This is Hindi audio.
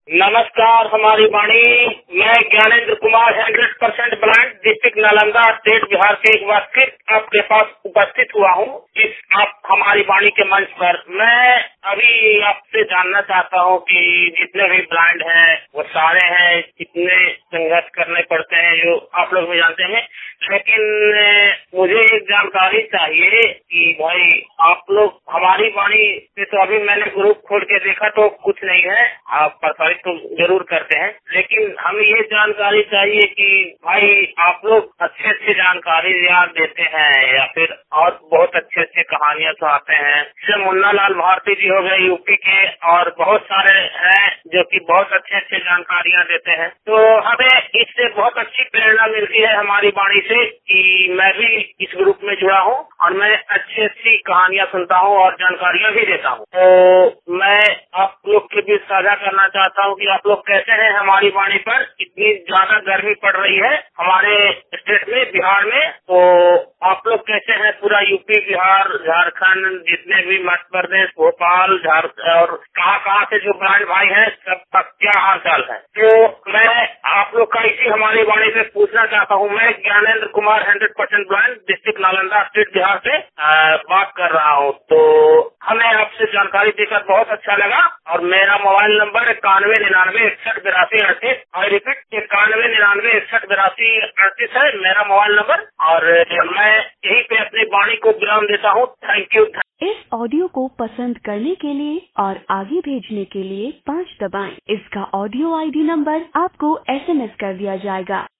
नमस्कार हमारी वाणी। मैं Gyanendra Kumar 100% blind district Nalanda state Bihar से एक बार फिर आपके पास उपस्थित हुआ हूँ इस आप हमारी वाणी के मंच पर। मैं अभी आपसे जानना चाहता हूँ कि जितने भी ब्लाइंड हैं वो सारे हैं, कितने संघर्ष करने पड़ते हैं जो आप लोग भी जानते हैं, लेकिन मुझे एक जानकारी चाहिए कि भाई आप लोग हमारी वाणी से तो अभी मैंने ग्रुप खोल के देखा तो कुछ नहीं है, आप प्रसारित तो जरूर करते हैं, लेकिन हमें ये जानकारी चाहिए कि भाई आप लोग अच्छे अच्छे जानकारी याद देते हैं या फिर और बहुत अच्छे अच्छे कहानियां सुनाते हैं। जैसे मुन्ना लाल भारती जी हो गए यूपी के, और बहुत सारे हैं जो कि बहुत अच्छे अच्छे जानकारियां देते हैं। तो हमें इससे बहुत अच्छी प्रेरणा मिलती है हमारी वाणी से कि मैं भी इस ग्रुप में जुड़ा हूँ और मैं अच्छी अच्छी कहानियां सुनता हूँ और जानकारियां भी देता हूँ। तो मैं आप लोग के बीच साझा करना चाहता हूँ कि आप लोग कैसे हैं हमारी वाणी पर। इतनी ज्यादा गर्मी पड़ रही है हमारे स्टेट में, बिहार में, तो आप लोग कैसे हैं? पूरा यूपी, बिहार, झारखंड, जितने भी मध्य प्रदेश, भोपाल, और कहाँ से जो ब्लाइंड भाई हैं सबका क्या हाल चाल है? तो मैं आप लोग का इसी हमारी वाणी से पूछना चाहता हूँ। मैं Gyanendra Kumar 100% blind district Nalanda state Bihar से बात कर रहा हूँ। तो हमें आपसे जानकारी देकर बहुत अच्छा लगा और मेरा मोबाइल नंबर 9199618238 और रिपीट 9199618238 है मेरा मोबाइल नंबर, और मैं यहीं पे अपनी वाणी को विराम देता हूँ। Thank you. इस ऑडियो को पसंद करने के लिए और आगे भेजने के लिए 5 दबाएं। इसका ऑडियो ID नंबर आपको SMS कर दिया जाएगा।